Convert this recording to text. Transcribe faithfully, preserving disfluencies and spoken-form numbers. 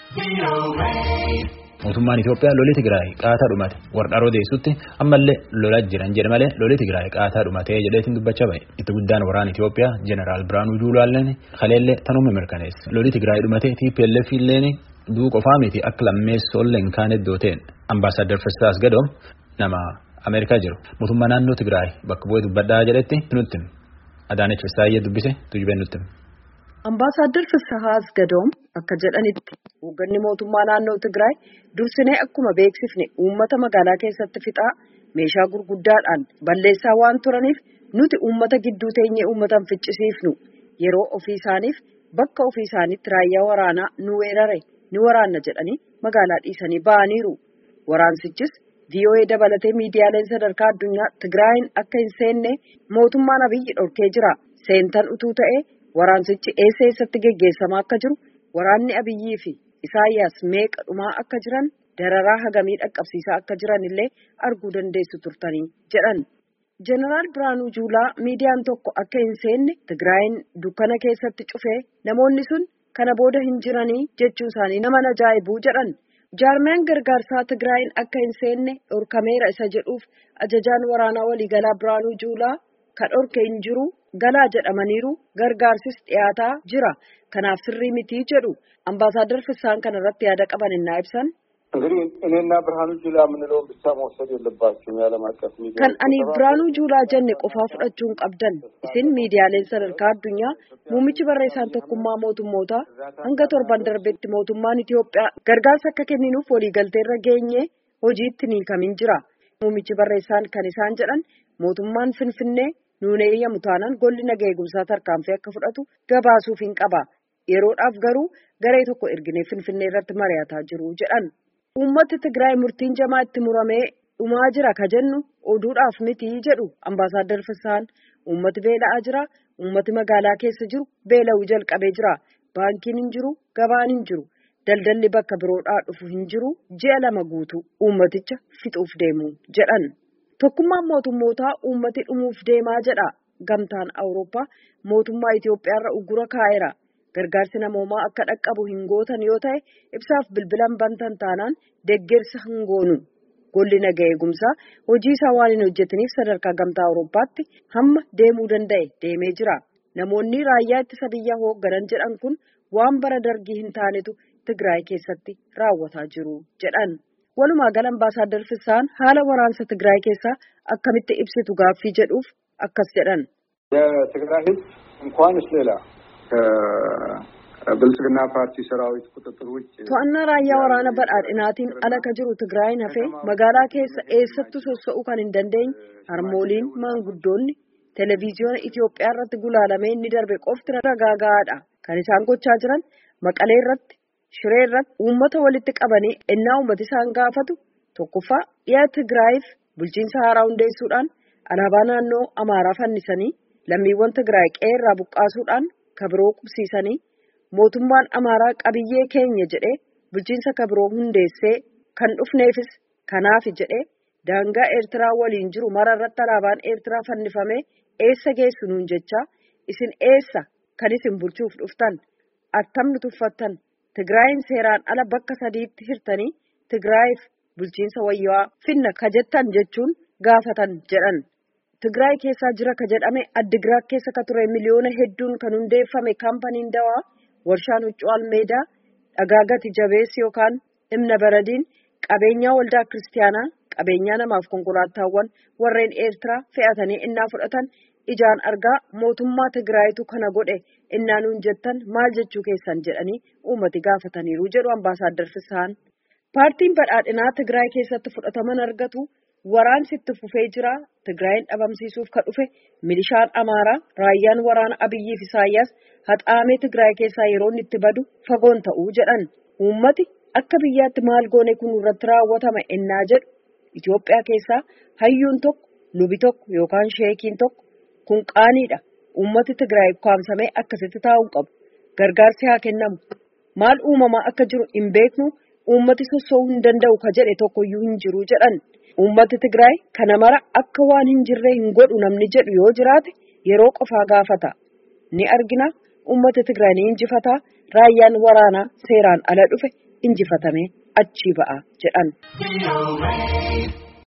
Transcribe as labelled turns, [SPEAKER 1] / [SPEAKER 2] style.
[SPEAKER 1] Mootummaan Itoophiyaa lolli Tigraay qaataa dhumate warra rodeessutti ammallee lolaa jiran jedhe malee lolli Tigraay qaataa dhumatee jedheetiin dubbachaa bahe. Itti guddaan waraana Itoophiyaa Jeneraal Biraanuu Juulaalleen kaleellee tanuma mirkaneesse. Lolli Tigraay dhumatee T P L F illeen duu qofaa miti akka lammeessollee hin kaane dooteen. Ambaasaadder Festus Gadoom nama Ameerikaa jiru. Mootummaa naannoo Tigraay bakka bu'ee dubbadhaa jedhetti nutti Adaanech Fessaayyee dubbise tujubeen nutti.
[SPEAKER 2] Ambaasaadder Festus Gadoom akka jedhanitti hoogganni mootummaa naannoo Tigraay dursinee akkuma beeksifne uummata magaalaa keessatti fixaa meeshaa gurguddaadhaan balleessaa waan turaniif nuti uummata gidduu teenyee uummatan ficcisiifnu yeroo ofii isaaniif bakka ofii isaaniitti raayyaa waraanaa nu weerare ni waraanna jedhanii magaalaa dhiisanii ba'aniiru. Waraansichis V O A dabalatee miidiyaaleen sadarkaa addunyaa Tigraayin akka hin seenne mootummaan Abiyyi dhorkee jira. Seentan utuu ta'ee waraansichi eessa eessatti geggeessamaa akka jiru waraanni Abiyyii fi Isaayyaas meeqa dhumaa akka jiran dararaa hagamii dhaqqabsiisaa akka jiran illee arguu dandeessu turtanii jedhan. Jeneraal Biraanuu Juulaa miidiyaan tokko akka hin seenne Tigraayin dukkana keessatti cufee namoonni sun kana booda hin jiranii jechuun isaanii nama ajaa'ibuu jedhan. Jaarmiyaan gargaarsaa Tigraayin akka hin seenne dhorkameera isa jedhuuf ajajaan waraanaa waliigalaa Biraanuu Juulaa kan dhorke hin jiru galaa jedhamaniiru gargaarsis dhiyaataa jira kanaaf sirrii mitii jedhu. Ambaasaadder Fessaan kana irratti yaada qaban innaa ibsan.
[SPEAKER 3] እንግዲህ እኔና ብርሃኑ ጁላ የምንለውን ብቻ መውሰድ የለባችሁም የዓለም አቀፍ ሚዲያ
[SPEAKER 2] kan ani Biraanuu Juulaa jenne qofaa fudhachuun qabdan isin miidiyaaleen sadarkaa addunyaa muummichi barreessaan tokkummaa mootummootaa hanga torban darbetti mootummaan Itoophiyaa gargaarsa akka kenninuuf waliigalteerra geenye hojiitti ni kamin jira. Muummichi barreessaan kan isaan jedhan mootummaan Finfinnee nuun eeyyamu taanaan golli nagaa eegumsaa tarkaanfii akka fudhatu gabaasuuf hin qaba. Yeroodhaaf garuu garee tokko erginee Finfinnee irratti mari'ataa jiru jedhan. Uummati Tigraay murtiin jamaa itti muramee dhumaa jira ka jennu oduudhaaf miti jedhu Ambaasaadder Fessaan. Uummati beela'aa jira. Uummati magaalaa keessa jiru beela'uu jalqabee jira. Baankiin hin jiru, gabaan hin jiru, daldalli bakka biroodhaa dhufu hin jiru. Ji'a lama guutuu uummaticha fixuuf deemu jedhan. Tokkummaan mootummootaa uummati dhumuuf deemaa jedha. Gamtaan Awurooppaa mootummaa Itoophiyaarra uggura kaa'eera. Gargaarsi namoomaa akka dhaqqabu hin gootan yoo ta'e ibsaaf bilbilan bantan taanaan deeggarsa hin goonu. Golli nagaa eegumsaa hojii isaa waan hin hojjetaniif sadarkaa gamtaa Awurooppaatti hamma deemuu danda'e deemee jira. Namoonni raayyaa ittisa biyyaa hoogganan jedhan kun waan bara dargii hin taanetu Tigraay keessatti raawwataa jiru jedhan. Walumaa gala Ambaasaadder Fessaan haala waraansa Tigraay keessaa akkamitti ibsitu gaaffii jedhuuf akkas jedhan.
[SPEAKER 3] የትግራይ ሕዝብ እንኳንስ ሌላ ብልጽግና ፓርቲ ሰራዊት ቁጥጥር ውጭ
[SPEAKER 2] to'annaa raayyaa waraana badhaadhinaatiin ala ka jiru Tigraayin hafee magaalaa keessa eessattuu sossa'uu kan hin dandeenye harmooliin maanguddoonni televiziyoona Itoophiyaa irratti gulaalamee inni darbe qofti ragaa gahaadha. Kan isaan gochaa jiran Maqalee irratti Shiree irratti uummata walitti qabanii ennaa uummati isaan gaafatu tokkoffaa dhiyaa Tigraayiif bulchiinsa haaraa hundeessuudhaan alaabaa naannoo Amaaraa fannisanii lammiiwwan Tigraay qeerraa buqqaasuudhaan kabiroo qubsiisanii mootummaan Amaaraa qabiyyee keenya jedhee bulchiinsa kabiroo hundeessee kan dhufneefis kanaaf jedhee daangaa Eertiraa waliin jiru mara irratti alaabaan Eertiraa fannifamee eessa geessu nuun jechaa isin eessa kan isin bulchuuf dhuftan attamni tuffattan Tigraayin seeraan ala bakka sadiitti hirtanii Tigraayiif bulchiinsa wayyaa finna ka jettan jechuun gaafatan jedhan. Tigraay keessaa jira ka jedhame Addigiraat keessa ka ture miliyoona hedduun kan hundeeffame kaampaniin dawaa warshaan huccuu almeedaa dhagaa gati jabeessi yookaan dhimna baradiin qabeenyaa waldaa kiristaanaa qabeenyaa namaaf konkolaataawwan warreen Eertiraa fe'atanii innaa fudhatan ijaan argaa mootummaa Tigraayitu kana godhe innaa nuun jettan maal jechuu keessan jedhanii uummati gaafataniiru jedhu Ambaasaadder Fessaan. Paartiin badhaadhinaa Tigraay keessatti fudhataman argatu waraansi itti fufee jira. Tigraayin dhabamsiisuuf ka dhufe milishaan Amaaraa raayyaan waraana Abiyyi fi Isaayyaas haxaamee Tigraay keessaa yeroo itti badu fagoon ta'uu jedhan. Uummati akka biyyaatti maal goone kun irratti raawwatama ennaa jedhu Itoophiyaa keessaa hayyuun tokko lubi tokko yookaan sheekiin tokko kun qaaniidha. Uummati Tigraay kwaamsamee akkasitti taa'uun qabu. Gargaarsi haa kennamu. Maal uumamaa akka jiru hin beeknu uummati sossoo'uu hin danda'u ka jedhe tokkoyyuu hin jiru jedhan. Uummati Tigraay kana mara akka waan hin jirre hin godhu namni jedhu yoo jiraate yeroo qofaa gaafata. Ni argina uummati Tigraay ni injifata raayyaan waraanaa seeraan ala dhufe injifatame achii ba'a jedhan.